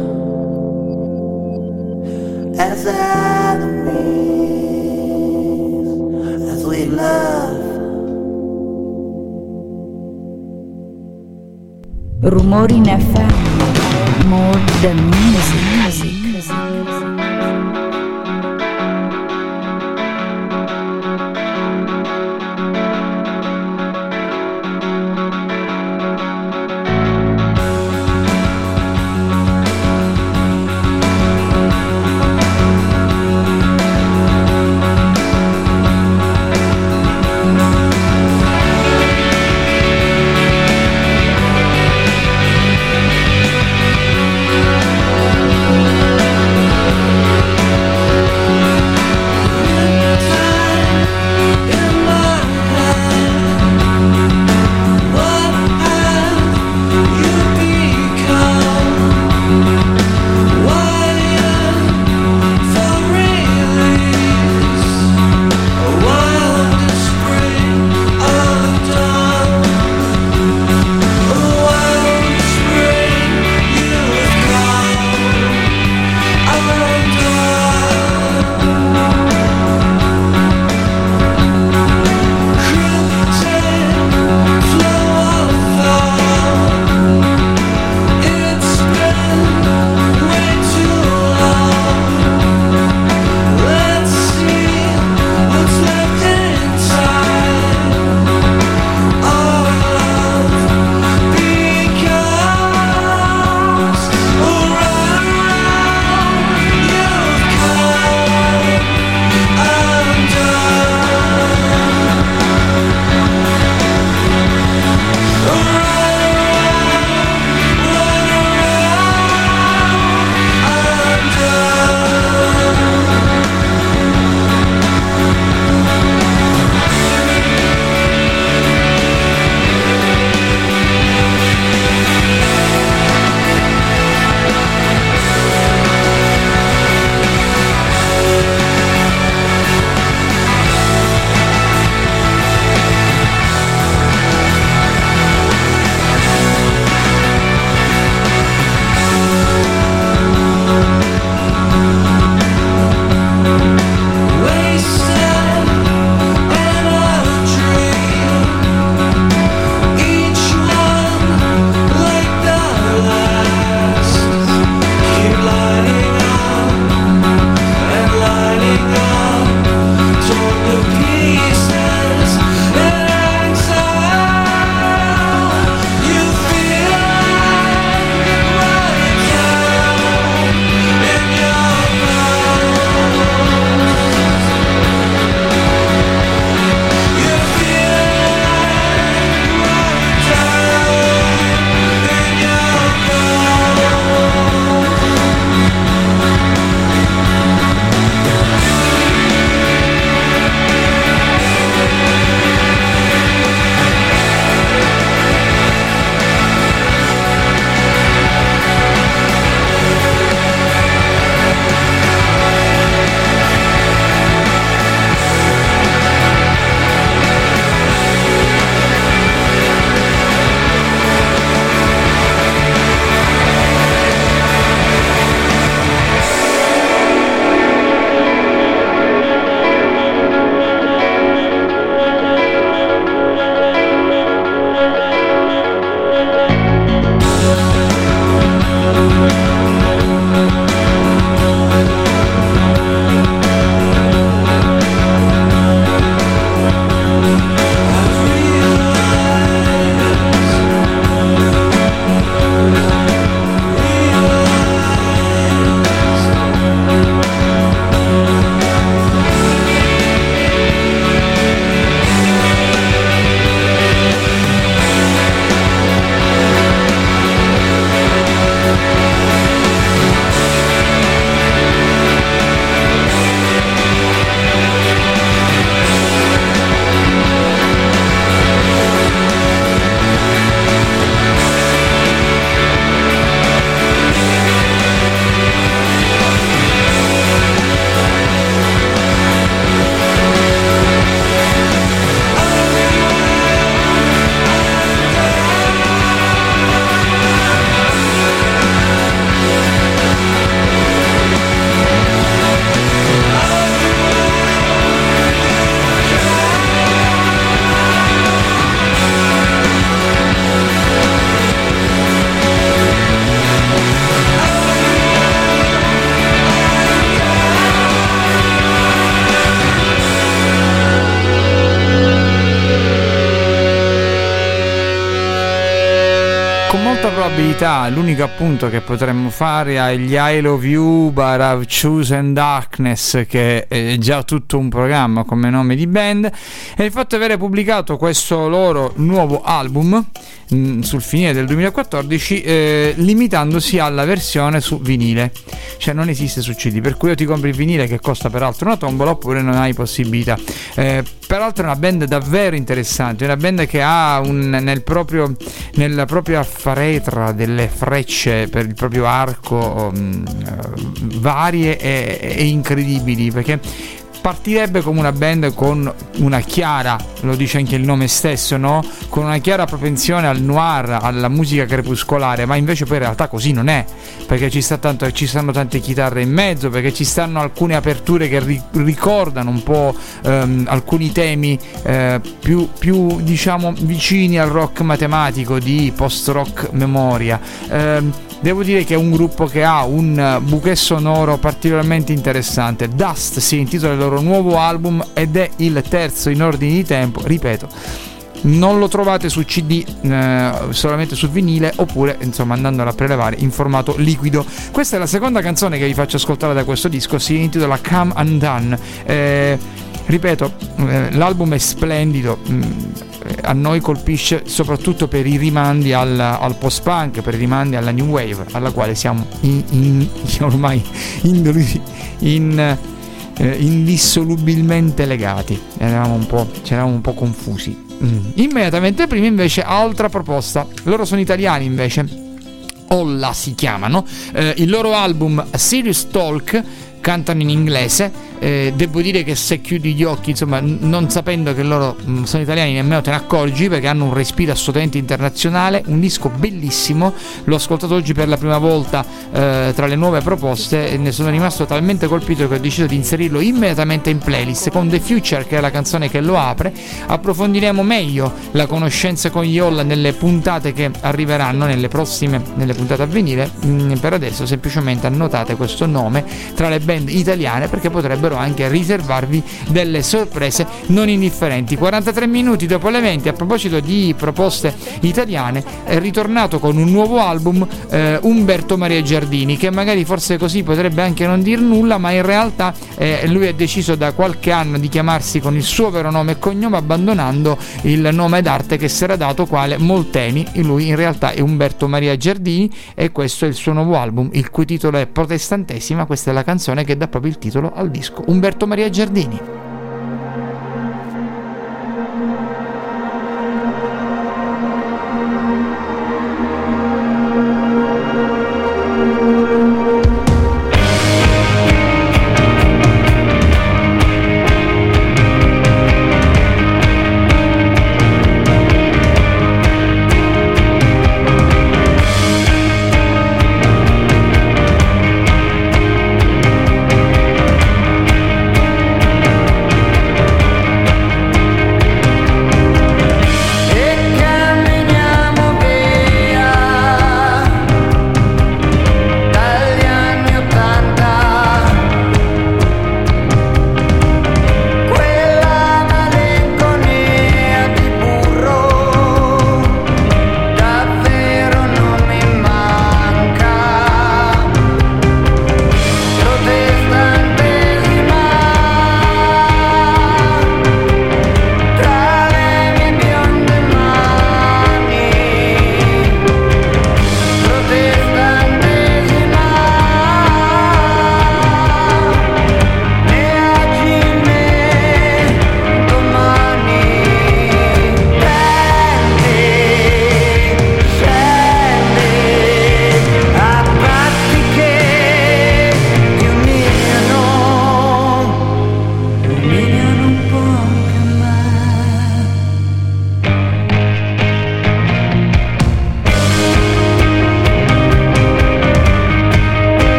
as enemies, as we love. Rumori in FM, more than music. probabilità l'unico appunto che potremmo fare agli I Love You, But I've Chosen Darkness, che è già tutto un programma come nome di band, è il fatto di avere pubblicato questo loro nuovo album sul finire del 2014, limitandosi alla versione su vinile, cioè non esiste su CD, per cui o ti compri il vinile, che costa peraltro una tombola, oppure non hai possibilità. Peraltro è una band davvero interessante, una band che ha nella propria faretra delle frecce per il proprio arco varie e incredibili, perché partirebbe come una band con una chiara, lo dice anche il nome stesso, no? Con una chiara propensione al noir, alla musica crepuscolare, ma invece poi in realtà così non è, perché ci stanno tante chitarre in mezzo, perché ci stanno alcune aperture che ricordano un po' alcuni temi più diciamo vicini al rock matematico di post-rock memoria. Devo dire che è un gruppo che ha un bouquet sonoro particolarmente interessante. Dust si intitola il loro nuovo album ed è il terzo in ordine di tempo, ripeto. Non lo trovate su CD, solamente su vinile, oppure insomma andandolo a prelevare in formato liquido. Questa è la seconda canzone che vi faccio ascoltare da questo disco, si intitola Come Undone. Ripeto, l'album è splendido, a noi colpisce soprattutto per i rimandi al post-punk, per i rimandi alla new wave, alla quale siamo ormai indissolubilmente legati. C'eravamo un po' confusi. Immediatamente prima invece altra proposta, loro sono italiani invece, Olla si chiamano, il loro album A Serious Talk, cantano in inglese. Devo dire che se chiudi gli occhi, insomma, non sapendo che loro sono italiani, nemmeno te ne accorgi, perché hanno un respiro assolutamente internazionale. Un disco bellissimo, l'ho ascoltato oggi per la prima volta tra le nuove proposte e ne sono rimasto talmente colpito che ho deciso di inserirlo immediatamente in playlist con The Future, che è la canzone che lo apre. Approfondiremo meglio la conoscenza con gli Olla nelle puntate che arriveranno, nelle puntate a venire. Per adesso semplicemente annotate questo nome tra le band italiane, perché potrebbero anche riservarvi delle sorprese non indifferenti. 43 minuti dopo le 20, a proposito di proposte italiane, è ritornato con un nuovo album Umberto Maria Giardini, che magari forse così potrebbe anche non dir nulla, ma in realtà lui ha deciso da qualche anno di chiamarsi con il suo vero nome e cognome, abbandonando il nome d'arte che si era dato quale Molteni. Lui in realtà è Umberto Maria Giardini e questo è il suo nuovo album, il cui titolo è Protestantesima. Questa è la canzone che dà proprio il titolo al disco, Umberto Maria Giardini.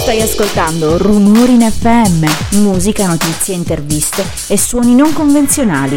Stai ascoltando Rumori in FM, musica, notizie, interviste e suoni non convenzionali.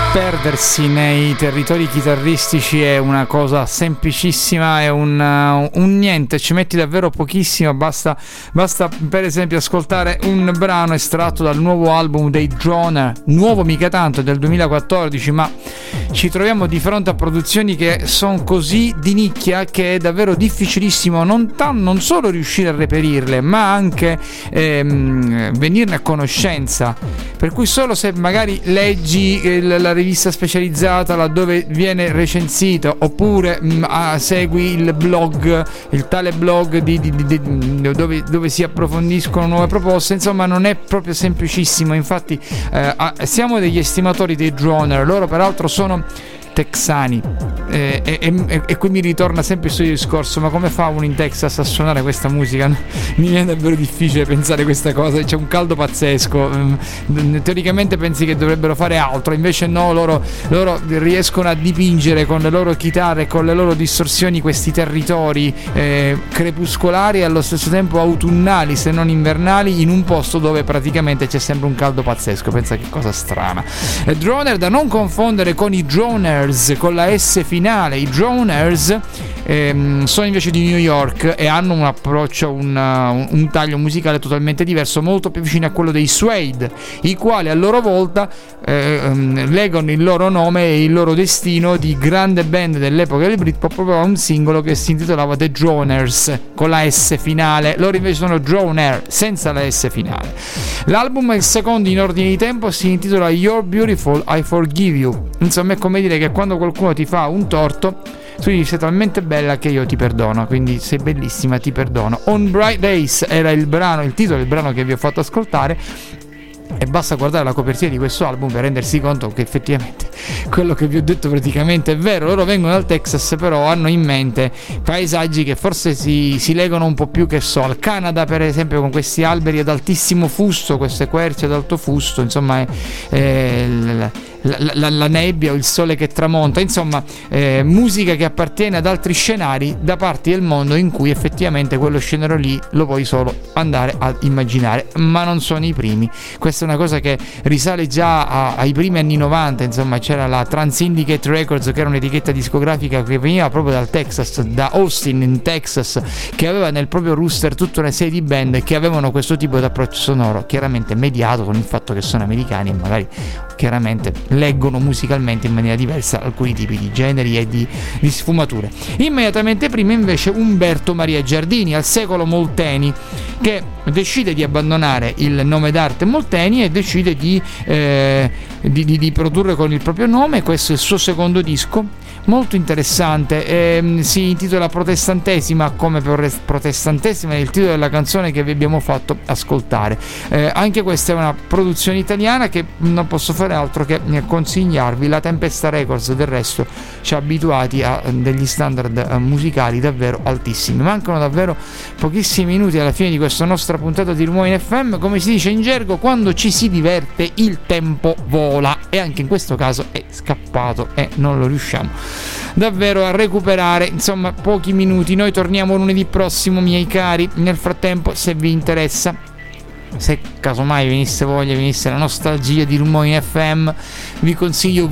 Perdersi nei territori chitarristici è una cosa semplicissima, è un niente, ci metti davvero pochissimo, basta per esempio ascoltare un brano estratto dal nuovo album dei Droner, nuovo mica tanto, del 2014, ma ci troviamo di fronte a produzioni che sono così di nicchia che è davvero difficilissimo non solo riuscire a reperirle, ma anche venirne a conoscenza, per cui solo se magari leggi la rivista specializzata laddove viene recensito, oppure segui il blog, il tale blog dove si approfondiscono nuove proposte, insomma non è proprio semplicissimo. Infatti siamo degli estimatori dei Droner, loro peraltro sono texani e qui mi ritorna sempre il suo discorso: ma come fa uno in Texas a suonare questa musica? Mi viene davvero difficile pensare questa cosa, c'è un caldo pazzesco, teoricamente pensi che dovrebbero fare altro, invece no, loro riescono a dipingere con le loro chitarre e con le loro distorsioni questi territori crepuscolari e allo stesso tempo autunnali, se non invernali, in un posto dove praticamente c'è sempre un caldo pazzesco. Pensa che cosa strana. Droner, da non confondere con i Droners con la S finale. I Droners sono invece di New York e hanno un approccio, un taglio musicale totalmente diverso, molto più vicino a quello dei Suede, i quali a loro volta legano il loro nome e il loro destino di grande band dell'epoca del Britpop proprio a un singolo che si intitolava The Droners con la S finale. Loro invece sono Droner senza la S finale. L'album è il secondo in ordine di tempo, si intitola You're Beautiful, I Forgive You. Insomma, è come dire che quando qualcuno ti fa un torto tu dici: sei talmente bella che io ti perdono, quindi sei bellissima, ti perdono. On Bright Days era il titolo del brano che vi ho fatto ascoltare, e basta guardare la copertina di questo album per rendersi conto che effettivamente quello che vi ho detto praticamente è vero. Loro vengono dal Texas, però hanno in mente paesaggi che forse si legano un po' più che so al Canada, per esempio, con questi alberi ad altissimo fusto, queste querce ad alto fusto, insomma la nebbia o il sole che tramonta, insomma musica che appartiene ad altri scenari da parti del mondo in cui effettivamente quello scenario lì lo puoi solo andare a immaginare, ma non sono i primi. Questa è una cosa che risale già ai primi anni 90, insomma c'era la Trans Syndicate Records, che era un'etichetta discografica che veniva proprio dal Texas, da Austin in Texas, che aveva nel proprio rooster tutta una serie di band che avevano questo tipo di approccio sonoro, chiaramente mediato con il fatto che sono americani e magari chiaramente leggono musicalmente in maniera diversa alcuni tipi di generi e di sfumature. Immediatamente prima invece Umberto Maria Giardini, al secolo Molteni, che decide di abbandonare il nome d'arte Molteni e decide di produrre con il proprio nome. Questo è il suo secondo disco, molto interessante, si intitola Protestantesima, come protestantesima è il titolo della canzone che vi abbiamo fatto ascoltare. Anche questa è una produzione italiana che non posso fare altro che consigliarvi. La Tempesta Records del resto ci ha abituati a degli standard musicali davvero altissimi. Mancano davvero pochissimi minuti alla fine di questa nostra puntata di Rumori in FM. Come si dice in gergo, quando ci si diverte il tempo vola, e anche in questo caso è scappato e non lo riusciamo davvero a recuperare. Insomma, pochi minuti. Noi torniamo lunedì prossimo, miei cari. Nel frattempo, se vi interessa, se casomai venisse la nostalgia di Rumori in FM, vi consiglio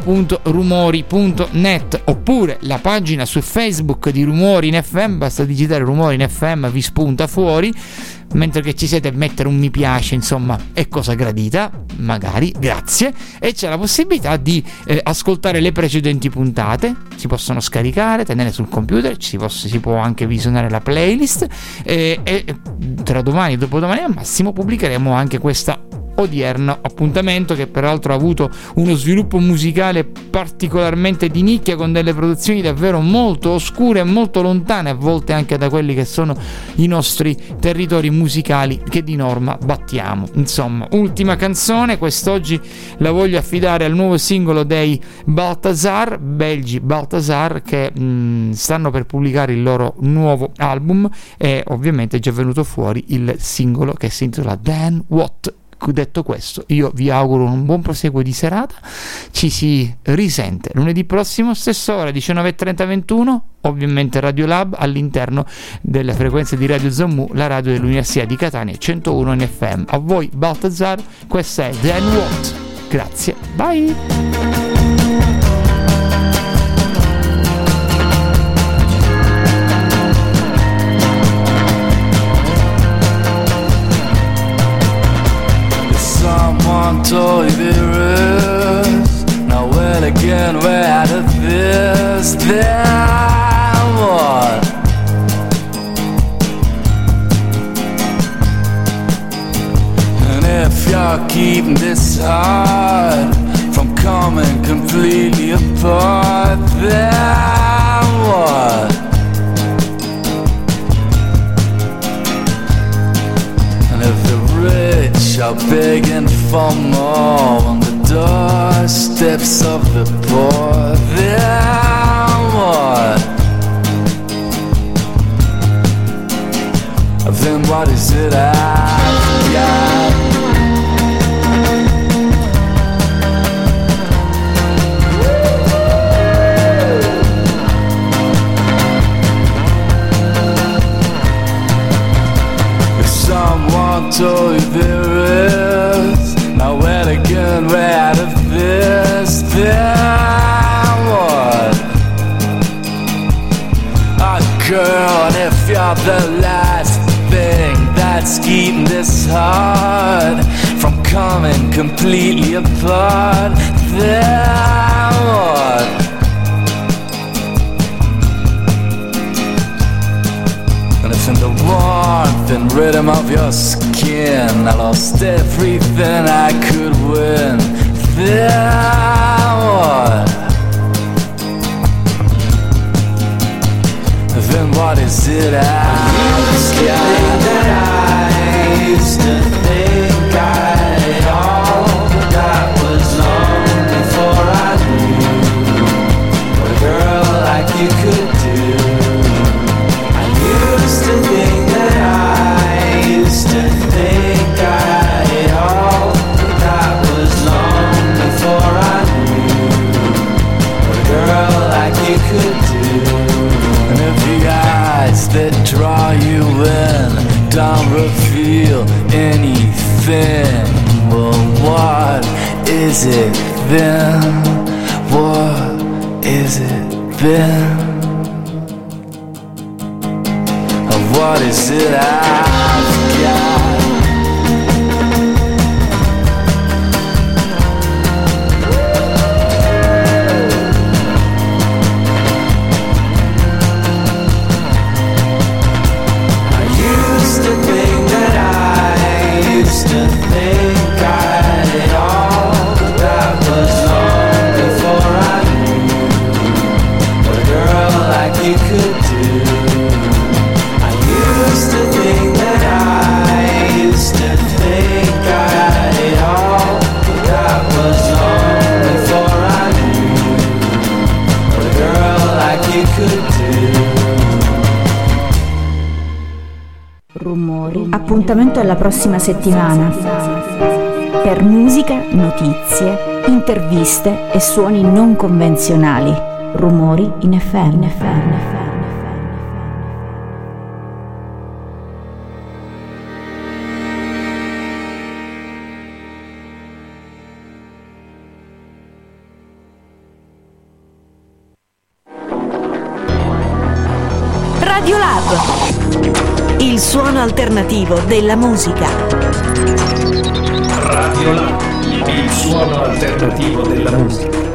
www.rumori.net oppure la pagina su Facebook di Rumori in FM. Basta digitare Rumori in FM, vi spunta fuori. Mentre che ci siete, mettere un mi piace, insomma, è cosa gradita, magari, grazie. E c'è la possibilità di ascoltare le precedenti puntate, si possono scaricare, tenere sul computer, si può anche visionare la playlist, e tra domani e dopodomani al massimo pubblicheremo anche questa odierno appuntamento, che peraltro ha avuto uno sviluppo musicale particolarmente di nicchia, con delle produzioni davvero molto oscure e molto lontane a volte anche da quelli che sono i nostri territori musicali che di norma battiamo. Insomma, ultima canzone, quest'oggi la voglio affidare al nuovo singolo dei Balthazar, belgi Balthazar, che stanno per pubblicare il loro nuovo album, e ovviamente è già venuto fuori il singolo che si intitola Then What. Detto questo, io vi auguro un buon proseguo di serata. Ci si risente lunedì prossimo, stessa ora, 19:30-21, ovviamente Radio Lab all'interno delle frequenze di Radio Zammu, la radio dell'Università di Catania, 101 in FM. A voi Balthazar, questa è Then What. Grazie, bye. Someone told you there is. Now well again, we're out of this. Then what? And if you're keeping this heart from coming completely apart, then what? And if the rich are begging for more on the doorsteps of the poor, then what? Then what is it I've got? If someone told you there is now well again, we're out of this, then what? Girl, and if you're the last thing that's keeping this heart from coming completely apart, then what? And if in the warmth and rhythm of your skin I lost everything I could win, then what? Then what is it I've got? I used to think I had it all, but that was long before I knew what a girl like you could do. I used to think that I used to think I had it all, but that was long before I knew what a girl like you could do. And if the eyes that draw you in don't reveal anything, well, what is it then? What is it then? What is it I've got? Appuntamento alla prossima settimana per musica, notizie, interviste e suoni non convenzionali. Rumori in FM. Radio Lab, il suono alternativo della musica. Radio Lab, il suono alternativo della musica.